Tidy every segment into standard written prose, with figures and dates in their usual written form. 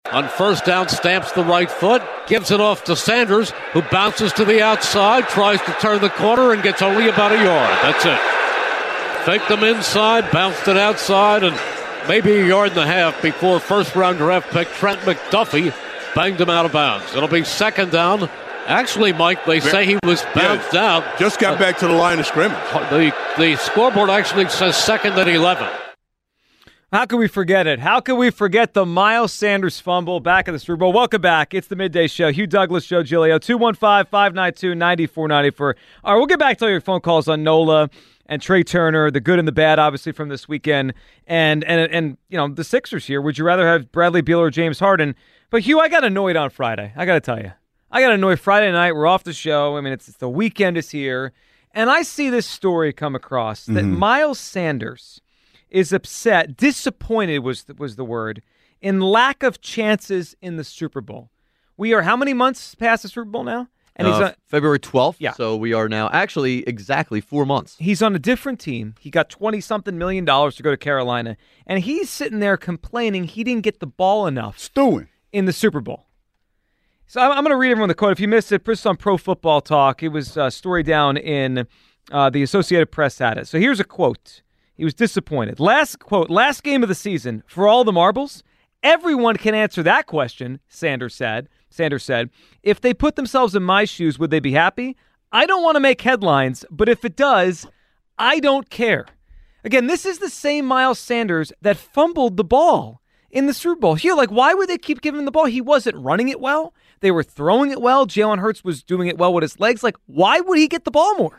On first down, stamps the right foot, gives it off to Sanders, who bounces to the outside, tries to turn the corner, and gets only about a yard. That's it. Faked them inside, bounced it outside, and maybe a yard and a half before first-round draft pick Trent McDuffie banged him out of bounds. It'll be second down. Actually, Mike, they say he was bounced out. Just got back to the line of scrimmage. The scoreboard actually says second and 11. How can we forget it? How can we forget the Miles Sanders fumble back in the Super Bowl? Welcome back. It's the Midday Show. Hugh Douglas, Joe Giglio, 215-592-9494. All right, we'll get back to all your phone calls on Nola and Trey Turner, the good and the bad, obviously, from this weekend. And you know, the Sixers here. Would you rather have Bradley Beal or James Harden? But, Hugh, I got annoyed on Friday. I got to tell you. I got annoyed Friday night. We're off the show. I mean, it's the weekend is here. And I see this story come across that Miles Sanders is upset, disappointed was the word, in lack of chances in the Super Bowl. We are how many months past the Super Bowl now? And he's on February 12th. Yeah. So we are now actually exactly 4 months. He's on a different team. He got $20-something million to go to Carolina. And he's sitting there complaining he didn't get the ball enough. Stewing. In the Super Bowl. So I'm going to read everyone the quote. If you missed it, put this on Pro Football Talk. It was a story down in the Associated Press had it. So here's a quote. He was disappointed. Last game of the season, for all the marbles, everyone can answer that question, Sanders said. If they put themselves in my shoes, would they be happy? I don't want to make headlines, but if it does, I don't care. Again, this is the same Miles Sanders that fumbled the ball in the Super Bowl. Here, why would they keep giving him the ball? He wasn't running it well. They were throwing it well. Jalen Hurts was doing it well with his legs. Why would he get the ball more?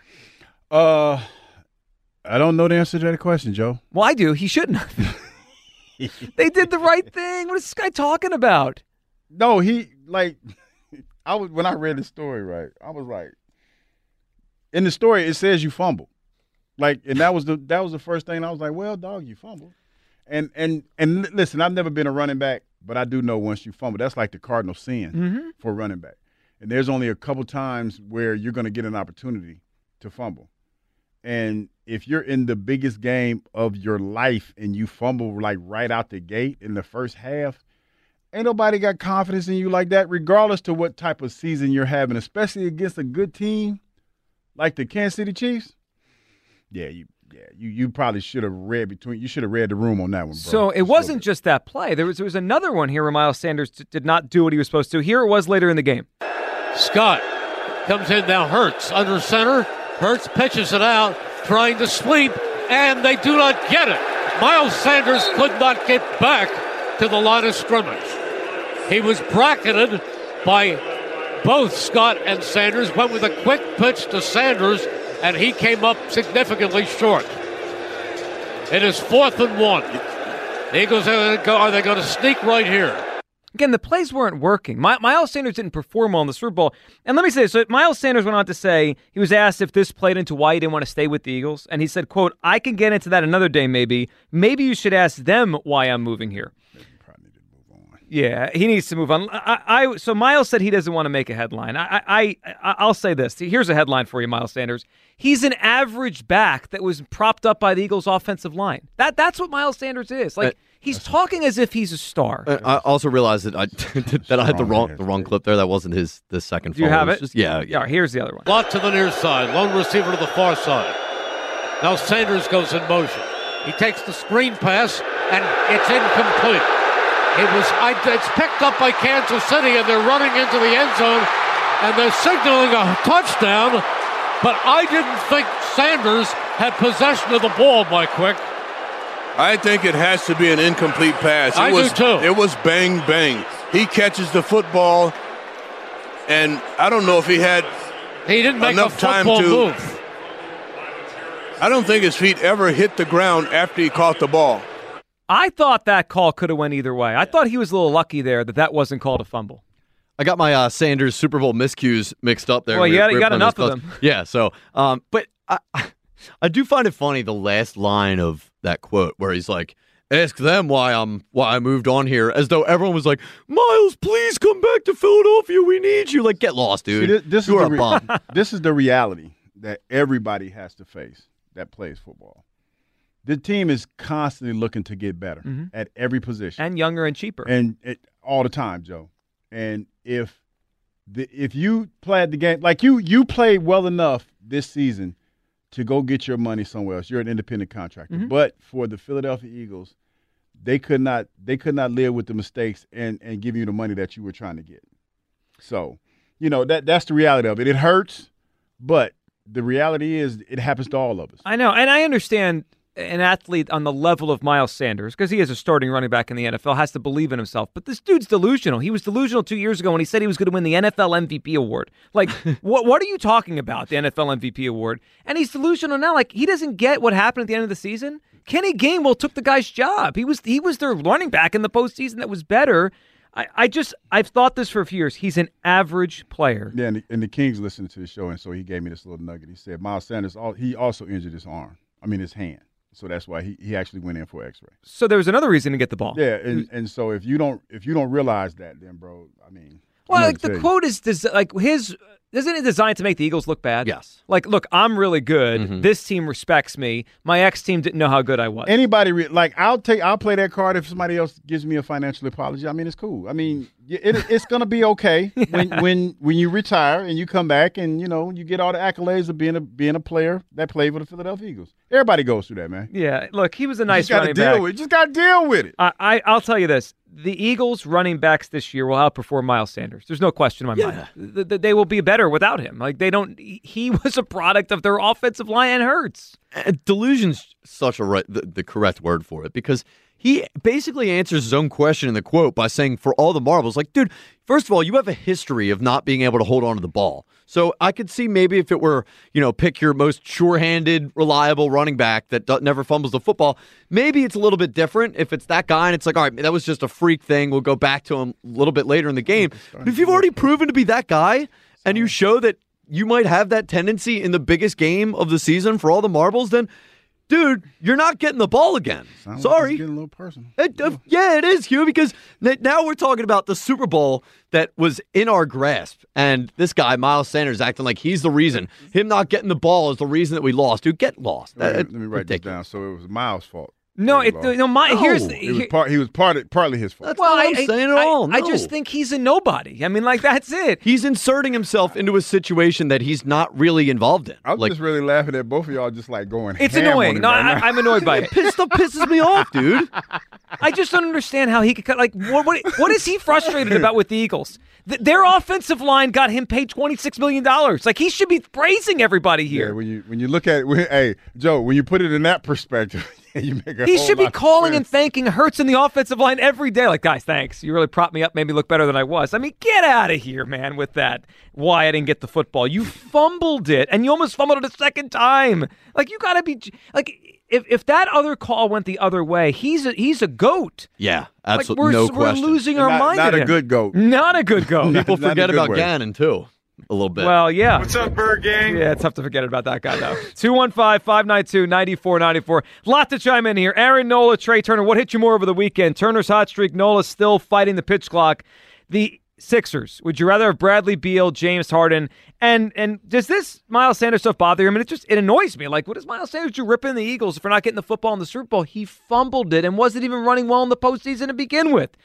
I don't know the answer to that question, Joe. Well, I do. He shouldn't have. They did the right thing. What is this guy talking about? No, when I read the story, right, I was like, in the story it says you fumbled. And that was the first thing I was like, well, dog, you fumbled. And listen, I've never been a running back, but I do know once you fumble, that's like the cardinal sin for a running back. And there's only a couple times where you're going to get an opportunity to fumble. And if you're in the biggest game of your life and you fumble right out the gate in the first half, ain't nobody got confidence in you like that, regardless to what type of season you're having, especially against a good team like the Kansas City Chiefs. You probably should have read the room on that one, bro. So it wasn't just that play. There was another one here where Miles Sanders did not do what he was supposed to. Here it was later in the game. Scott comes in now. Hurts under center. Hurts pitches it out, trying to sweep, and they do not get it. Miles Sanders could not get back to the line of scrimmage. He was bracketed by both Scott and Sanders, went with a quick pitch to Sanders, and he came up significantly short. It is 4th and 1. The Eagles are they going to sneak right here? Again, the plays weren't working. Miles Sanders didn't perform well in the Super Bowl. And let me say this. So Miles Sanders went on to say, he was asked if this played into why he didn't want to stay with the Eagles. And he said, quote, I can get into that another day maybe. Maybe you should ask them why I'm moving here. Probably need to move on. Yeah, he needs to move on. So Miles said he doesn't want to make a headline. I'll say this. Here's a headline for you, Miles Sanders. He's an average back that was propped up by the Eagles' offensive line. That's what Miles Sanders is. He's talking as if he's a star. I also realized that I had the wrong clip there. That wasn't the second. Do you have it? Yeah. Here's the other one. Lot to the near side. Lone receiver to the far side. Now Sanders goes in motion. He takes the screen pass, and it's incomplete. It's picked up by Kansas City, and they're running into the end zone, and they're signaling a touchdown. But I didn't think Sanders had possession of the ball, Mike Quick. I think it has to be an incomplete pass. I do too. It was bang, bang. He catches the football, and I don't know if he didn't make enough a time football to move. I don't think his feet ever hit the ground after he caught the ball. I thought that call could have went either way. I thought he was a little lucky there that wasn't called a fumble. I got my Sanders Super Bowl miscues mixed up there. Well, you got enough of them. Yeah, so, but I do find it funny, the last line of that quote where he's like, ask them why I moved on here, as though everyone was like, Miles, please come back to Philadelphia. We need you. Get lost, dude. See, this is a bum. This is the reality that everybody has to face that plays football. The team is constantly looking to get better at every position. And younger and cheaper. And all the time, Joe. And if you played the game like you played well enough this season to go get your money somewhere else, you're an independent contractor. Mm-hmm. But for the Philadelphia Eagles, they could not live with the mistakes and give you the money that you were trying to get. So, that's the reality of it. It hurts, but the reality is it happens to all of us. I know, and I understand an athlete on the level of Miles Sanders, because he is a starting running back in the NFL, has to believe in himself. But this dude's delusional. He was delusional 2 years ago when he said he was going to win the NFL MVP award. Like, what are you talking about, the NFL MVP award? And he's delusional now. Like, he doesn't get what happened at the end of the season. Kenny Gainwell took the guy's job. He was their running back in the postseason that was better. I've thought this for a few years. He's an average player. Yeah, and the Kings listened to the show, and so he gave me this little nugget. He said Miles Sanders, he also injured his hand. So that's why he actually went in for X-ray. So there was another reason to get the ball. Yeah, and so if you don't realize that, then bro, I mean, well, like the quote is isn't it designed to make the Eagles look bad? Yes. Like, look, I'm really good. Mm-hmm. This team respects me. My ex-team didn't know how good I was. Anybody I'll play that card if somebody else gives me a financial apology. I mean, it's cool. I mean, it's gonna be okay when you retire and you come back and you get all the accolades of being a player that played for the Philadelphia Eagles. Everybody goes through that, man. Yeah, look, he was a nice You running back. just got to deal with it. I'll tell you this. The Eagles running backs this year will outperform Miles Sanders. There's no question in my mind. They will be better without him. Like, he was a product of their offensive line and Hurts. Delusion's such the correct word for it, because he basically answers his own question in the quote by saying, for all the marbles, like, dude, first of all, you have a history of not being able to hold on to the ball. So I could see maybe if it were, pick your most sure-handed, reliable running back that never fumbles the football, maybe it's a little bit different if it's that guy and it's like, all right, that was just a freak thing. We'll go back to him a little bit later in the game. But if you've already proven to be that guy and you show that you might have that tendency in the biggest game of the season for all the marbles, then dude, you're not getting the ball again. Sounds Sorry. like it's getting a little personal. Yeah, it is, Hugh, because now we're talking about the Super Bowl that was in our grasp, and this guy, Miles Sanders, acting like he's the reason. Him not getting the ball is the reason that we lost. Dude, get lost. Let me write this down. So it was Miles' fault. No, Here's he was partly his fault. That's not what I'm saying at all. I No. just think he's a nobody. I mean, like, that's it. He's inserting himself into a situation that he's not really involved in. I'm just really laughing at both of y'all just like going It's ham on annoying. him No, right now. I'm annoyed by it. Pisses me off, dude. I just don't understand how he could cut. Like, what is he frustrated about with the Eagles? Their offensive line got him paid $26 million. Like, he should be praising everybody here. Yeah, when you look at it, hey, Joe, when you put it in that perspective, you make a He whole should be lot of calling sense. and thanking Hurts in the offensive line every day. Like, guys, thanks. You really propped me up, made me look better than I was. I mean, get out of here, man, with that. Why I didn't get the football. You fumbled it, and you almost fumbled it a second time. Like, you got to be – like, if that other call went the other way, he's a goat. Yeah, Like, absolutely. No question. We're losing our mind Not at a him. good goat. Not a good goat. People Not in a forget good about way. Gannon, too, a little bit. Well, yeah. What's up, Bird Gang? Yeah, it's tough to forget about that guy, though. 215-592-9494. Lot to chime in here. Aaron, Nola, Trey Turner. What hit you more over the weekend? Turner's hot streak. Nola still fighting the pitch clock. The Sixers. Would you rather have Bradley Beal, James Harden? And does this Miles Sanders stuff bother you? I mean, it annoys me. Like, what does Miles Sanders do ripping the Eagles for not getting the football in the Super Bowl? He fumbled it and wasn't even running well in the postseason to begin with.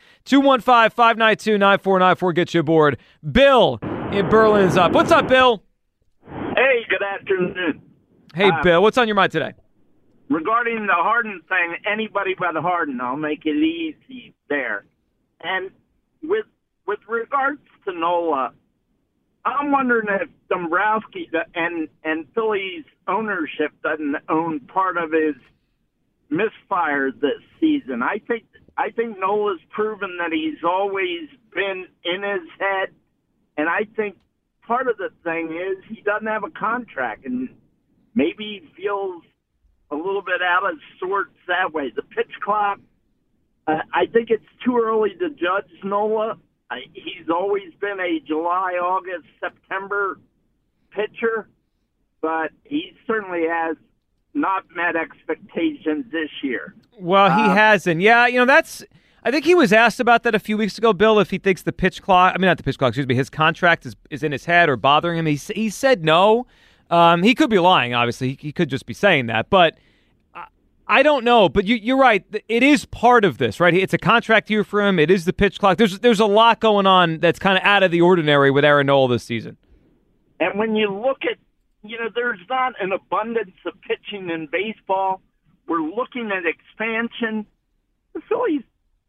215-592-9494 gets you aboard. Bill in Berlin is up. What's up, Bill? Hey, good afternoon. Hey, Bill. What's on your mind today? Regarding the Harden thing, anybody but Harden, I'll make it easy there. And with regards to Nola, I'm wondering if Dombrowski and Philly's ownership doesn't own part of his misfire this season. I think Nola's proven that he's always been in his head, and I think part of the thing is he doesn't have a contract, and maybe he feels a little bit out of sorts that way. The pitch clock, I think it's too early to judge Nola. He's always been a July, August, September pitcher, but he certainly has not met expectations this year. Well, he hasn't. Yeah, I think he was asked about that a few weeks ago, Bill, if he thinks the pitch clock, not the pitch clock, excuse me, his contract is in his head or bothering him. He said no. He could be lying, obviously. He could just be saying that. But I don't know, but you're right. It is part of this, right? It's a contract year for him. It is the pitch clock. There's a lot going on that's kind of out of the ordinary with Aaron Nola this season. And when you look at, there's not an abundance of pitching in baseball. We're looking at expansion. The Phillies,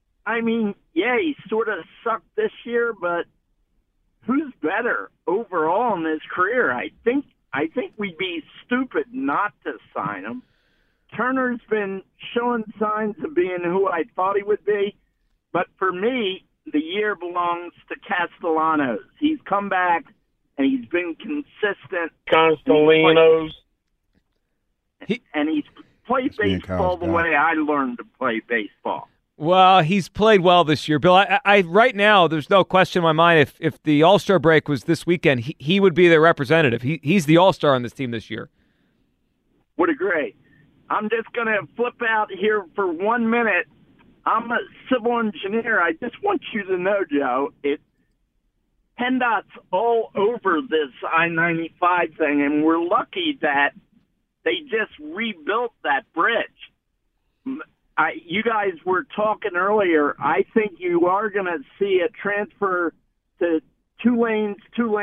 he sort of sucked this year, but who's better overall in his career? I think we'd be stupid not to sign him. Turner's been showing signs of being who I thought he would be, but for me, the year belongs to Castellanos. He's come back, and he's been consistent. Castellanos. And he's played baseball the way I learned to play baseball. Well, he's played well this year, Bill. I right now, there's no question in my mind if the All-Star break was this weekend, he would be their representative. He's the All-Star on this team this year. Would agree. I'm just going to flip out here for 1 minute. I'm a civil engineer. I just want you to know, Joe, PennDOT's all over this I-95 thing, and we're lucky that they just rebuilt that bridge. You guys were talking earlier. I think you are going to see a transfer to two lanes.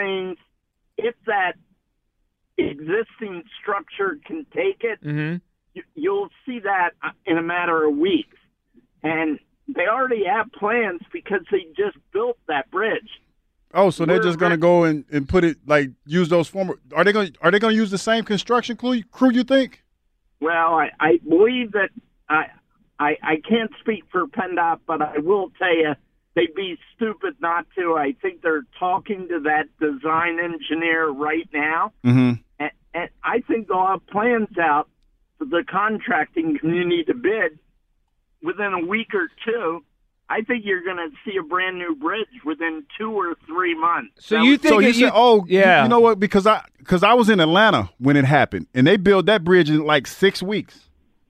If that existing structure can take it, you'll see that in a matter of weeks. And they already have plans because they just built that bridge. Oh, so they're just going to go and put it, use those former – are they going to use the same construction crew, you think? Well, I believe that I can't speak for PennDOT, but I will tell you they'd be stupid not to. I think they're talking to that design engineer right now. And I think they'll have plans out for the contracting community to bid within a week or two. I think you're going to see a brand new bridge within 2 or 3 months. So you think? So you said, yeah. You know what? Because I was in Atlanta when it happened, and they built that bridge in 6 weeks.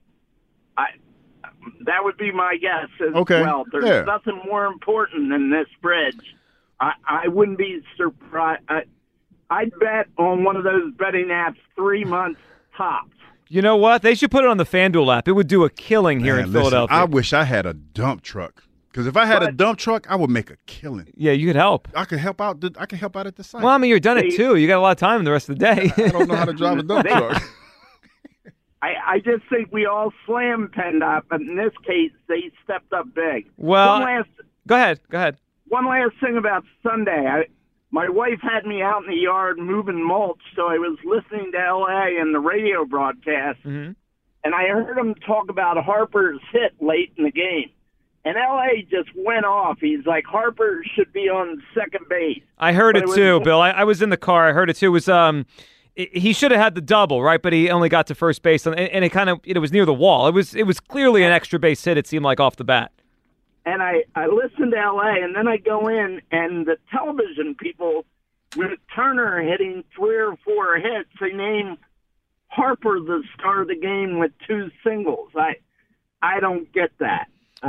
That would be my guess as okay. well. There's nothing more important than this bridge. I wouldn't be surprised. I'd bet on one of those betting apps 3 months tops. You know what? They should put it on the FanDuel app. It would do a killing here in Philadelphia. I wish I had a dump truck. Because if I had a dump truck, I would make a killing. Yeah, you could help. I could help out. I could help out at the site. Well, you're done it too. You got a lot of time the rest of the day. I don't know how to drive a dump truck. I just think we all slam PennDOT, but in this case, they stepped up big. Well, go ahead. One last thing about Sunday. My wife had me out in the yard moving mulch, so I was listening to L.A. and the radio broadcast, and I heard him talk about Harper's hit late in the game. And L.A. just went off. He's like, Harper should be on second base. I heard it too, Bill. I was in the car. I heard it too. It was he should have had the double, right? But he only got to first base, and it was near the wall. It was clearly an extra base hit. It seemed like off the bat. And I listened to L.A. and then I go in, and the television people, with Turner hitting 3 or 4 hits, they name Harper the star of the game with 2 singles. I don't get that.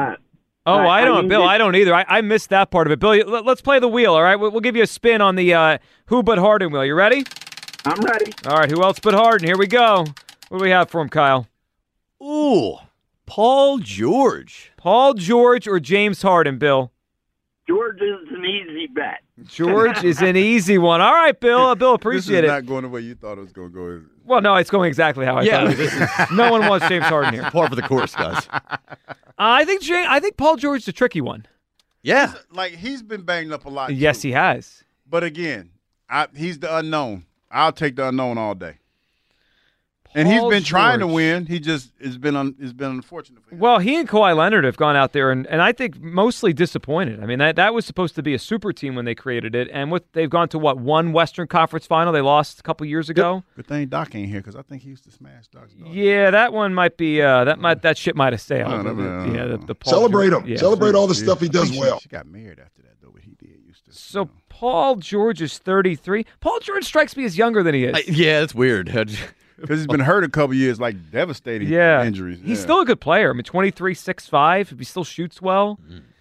I don't, Bill. I don't either. I missed that part of it. Bill, let's play the wheel, all right? We'll give you a spin on the who but Harden wheel. You ready? I'm ready. All right, who else but Harden? Here we go. What do we have for him, Kyle? Ooh, Paul George. Paul George or James Harden, Bill? George is an easy bet. George is an easy one. All right, Bill. Bill, appreciate it. This is not going the way you thought it was going to go. Well, no, it's going exactly how I thought it. No one wants James Harden here. Par for the course, guys. I think Paul George is a tricky one. Yeah. He's been banged up a lot. Yes, he has. But again, he's the unknown. I'll take the unknown all day. And he's been trying to win. He just it's been unfortunate for him. Well, he and Kawhi Leonard have gone out there and I think mostly disappointed. I mean, that was supposed to be a super team when they created it, and they've gone to one Western Conference final. They lost a couple years ago. Good thing Doc ain't here because I think he used to smash Doc's daughter. Yeah, that one might be that ship might have sailed. The Paul celebrate George, him. yeah. Celebrate all the stuff he does well. She got married after that though, but he did used to. So Paul George is 33. Paul George strikes me as younger than he is. Yeah, that's weird. Because he's been hurt a couple years, devastating injuries. He's still a good player. I mean, 23, 6'5". He still shoots well.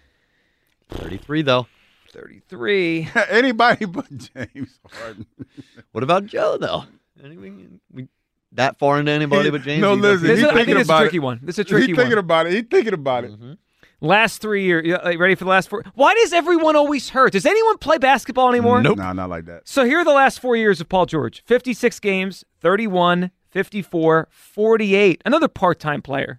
33, though. 33. Anybody but James Harden. What about Joe, though? that far into anybody but James? No, You don't listen, think- he's I think thinking it's a about tricky it. one. This is a tricky He's thinking one. about it. He's thinking about it. Last 3 years. Ready for the last 4? Why does everyone always hurt? Does anyone play basketball anymore? Nope. Nah, not like that. So here are the last 4 years of Paul George. 56 games, 31, 54, 48. Another part-time player.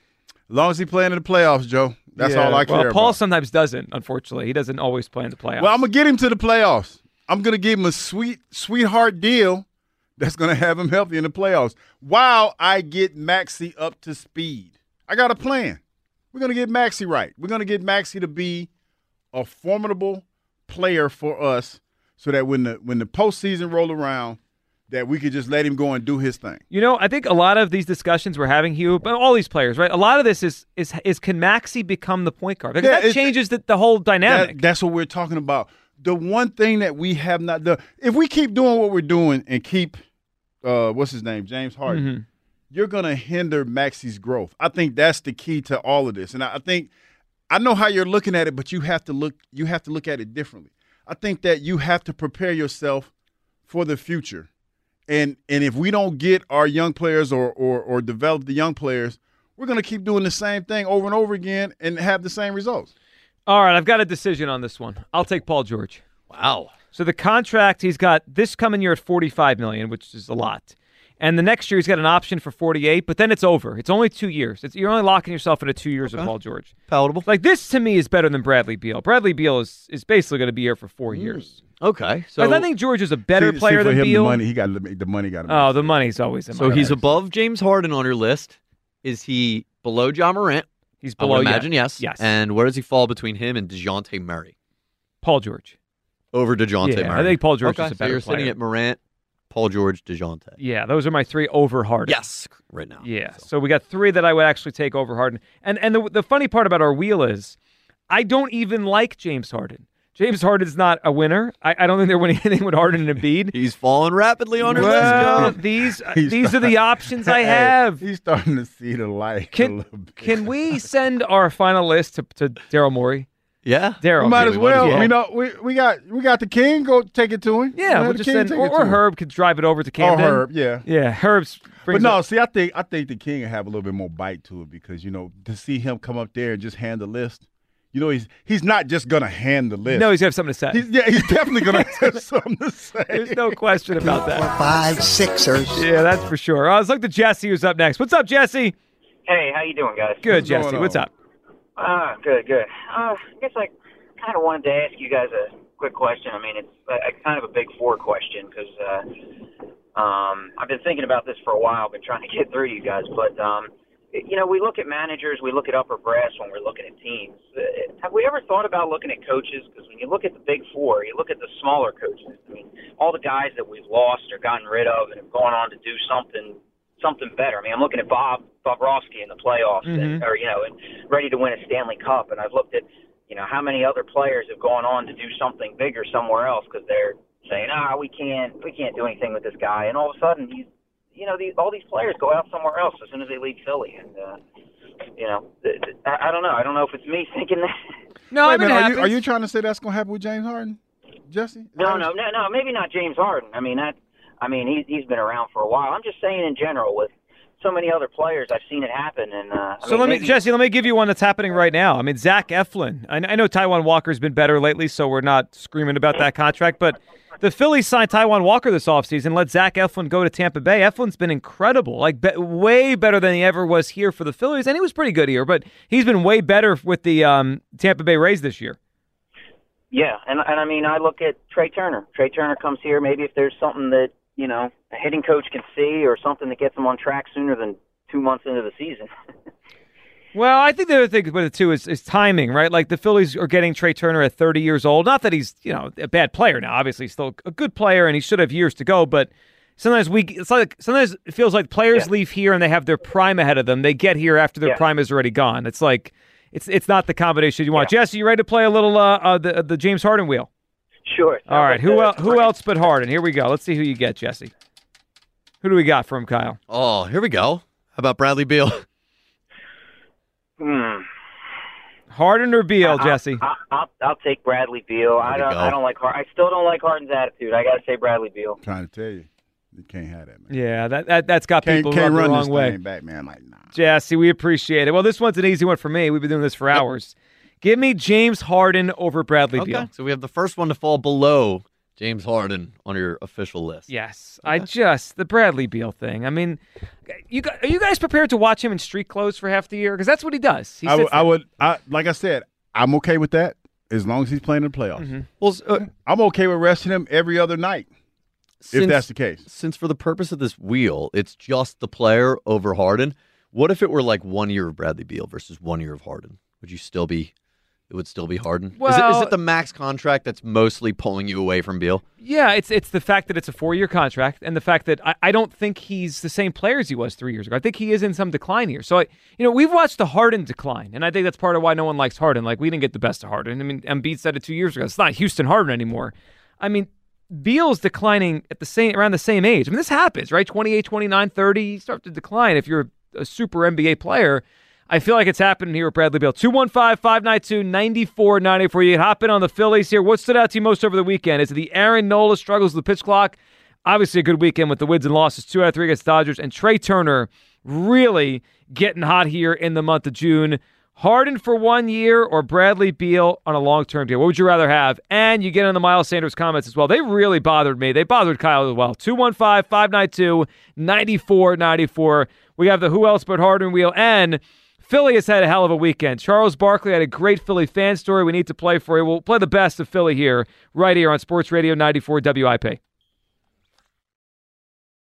As long as he playing in the playoffs, Joe. That's all I care Well, Paul about. sometimes doesn't, unfortunately. He doesn't always play in the playoffs. Well, I'm going to get him to the playoffs. I'm going to give him a sweetheart deal that's going to have him healthy in the playoffs while I get Maxey up to speed. I got a plan. We're going to get Maxey right. We're going to get Maxey to be a formidable player for us so that when the postseason roll around, that we could just let him go and do his thing. You know, I think a lot of these discussions we're having, Hugh, but all these players, right? A lot of this is can Maxey become the point guard? Because that changes the whole dynamic. That's what we're talking about. The one thing that we have not done, if we keep doing what we're doing and keep, what's his name, James Harden, Mm-hmm. you're going to hinder Maxey's growth. I think that's the key to all of this. And I think I know how you're looking at it, but you have to look at it differently. I think that you have to prepare yourself for the future. And if we don't get our young players or develop the young players, we're going to keep doing the same thing over and over again and have the same results. All right, I've got a decision on this one. I'll take Paul George. Wow. So the contract, he's got this coming year at $45 million, which is a lot. And the next year he's got an option for 48, but then it's over. It's only 2 years. You're only locking yourself into 2 years of Paul George. Palatable. Like, this to me is better than Bradley Beal. Bradley Beal is basically going to be here for 4 years. Okay. So Like, I think George is a better player for than him, Beal. The money got to Oh, the money's always in so my he's bag. above James Harden on your list. Is he below Ja Morant? He's I below would imagine yes. Yes. And where does he fall between him and DeJounte Murray? Paul George. Over DeJounte Yeah, Murray. I think Paul George okay, is a better so you're sitting player. at Morant, Paul George, DeJounte. Yeah, those are my 3 over Harden. Yes, right now. Yeah, so we got 3 that I would actually take over Harden. And the funny part about our wheel is I don't even like James Harden. James Harden's not a winner. I don't think they're winning anything with Harden and Embiid. He's falling rapidly on your Well, list, Joe. these are the options I have. He's starting to see the light a Can little bit. can we send our final list to Daryl Morey? Yeah. Daryl, We might as well. Yeah. We know we got the king. Go take it to him. Yeah, Let we'll the just king send take or it to him. Herb could drive it over to Or Camden. Herb, yeah. Yeah, Herb's. But no, see, I think the king will have a little bit more bite to it because to see him come up there and just hand the list. He's not just gonna hand the list. No, he's gonna have something to say. He's definitely gonna have something to say. There's no question about that. 5 Sixers. Yeah, that's for sure. Let's look to Jesse, who's up next. What's up, Jesse? Hey, how you doing, guys? Good, What's going Jesse. on? What's up? Good. I guess I kind of wanted to ask you guys a quick question. I mean, it's kind of a big four question because I've been thinking about this for a while. I've been trying to get through to you guys, but we look at managers, we look at upper brass when we're looking at teams. Have we ever thought about looking at coaches? Because when you look at the big four, you look at the smaller coaches. I mean, all the guys that we've lost or gotten rid of and have gone on to do something better. I mean, I'm looking at Bob Bobrovsky in the playoffs, and ready to win a Stanley Cup. And I've looked at, how many other players have gone on to do something bigger somewhere else because they're saying, we can't do anything with this guy. And all of a sudden, all these players go out somewhere else as soon as they leave Philly. And I don't know. I don't know if it's me thinking that. No, Wait I a mean, minute, are you trying to say that's gonna happen with James Harden, Jesse? No, maybe not James Harden. He's been around for a while. I'm just saying in general with so many other players, I've seen it happen. And Jesse, let me give you one that's happening right now. I mean, Zach Eflin. I know Taijuan Walker's been better lately, so we're not screaming about that contract. But the Phillies signed Taijuan Walker this offseason, let Zach Eflin go to Tampa Bay. Eflin's been incredible, way better than he ever was here for the Phillies, and he was pretty good here. But he's been way better with the Tampa Bay Rays this year. Yeah, and I look at Trey Turner. Trey Turner comes here. Maybe if there's something that a hitting coach can see or something that gets him on track sooner than 2 months into the season. Well, I think the other thing with it, too, is timing, right? Like, the Phillies are getting Trey Turner at 30 years old. Not that he's, a bad player now. Obviously, he's still a good player, and he should have years to go. But sometimes it feels like players leave here and they have their prime ahead of them. They get here after their prime is already gone. It's like it's not the combination you want. Jesse, you ready to play a little the James Harden wheel? Sure. All right. Who else but Harden? Here we go. Let's see who you get, Jesse. Who do we got from Kyle? Oh, here we go. How about Bradley Beal? Harden or Beal, Jesse? I'll take Bradley Beal. I don't like Harden. I still don't like Harden's attitude. I got to say Bradley Beal. I'm trying to tell you. You can't have that, man. Yeah, that's got people Can't rubbed the run wrong this way. thing back, man. Like, nah. Jesse, we appreciate it. Well, this one's an easy one for me. We've been doing this for hours. Give me James Harden over Bradley Beal. Okay, so we have the first one to fall below James Harden on your official list. Yes, the Bradley Beal thing. I mean, are you guys prepared to watch him in street clothes for half the year? Because that's what he does. Like I said, I'm okay with that as long as he's playing in the playoffs. Mm-hmm. Well, I'm okay with resting him every other night if that's the case. Since for the purpose of this wheel, it's just the player over Harden, what if it were like 1 year of Bradley Beal versus 1 year of Harden? Would you still be... It would still be Harden? Well, is it the max contract that's mostly pulling you away from Beal? Yeah, it's the fact that it's a 4-year contract and the fact that I don't think he's the same player as he was 3 years ago. I think he is in some decline here. So, we've watched the Harden decline, and I think that's part of why no one likes Harden. Like, we didn't get the best of Harden. I mean, Embiid said it 2 years ago. It's not Houston Harden anymore. I mean, Beal's declining at around the same age. I mean, this happens, right? 28, 29, 30, you start to decline if you're a super NBA player. I feel like it's happening here with Bradley Beal. 215-592-9494. You can hop in on the Phillies here. What stood out to you most over the weekend? Is it the Aaron Nola struggles with the pitch clock? Obviously a good weekend with the wins and losses. 2 out of 3 against Dodgers. And Trey Turner really getting hot here in the month of June. Harden for 1 year or Bradley Beal on a long-term deal? What would you rather have? And you get on the Miles Sanders comments as well. They really bothered me. They bothered Kyle as well. 215-592-9494. We have the Who Else But Harden wheel. And Philly has had a hell of a weekend. Charles Barkley had a great Philly fan story we need to play for you. We'll play the best of Philly here, right here on Sports Radio 94 WIP.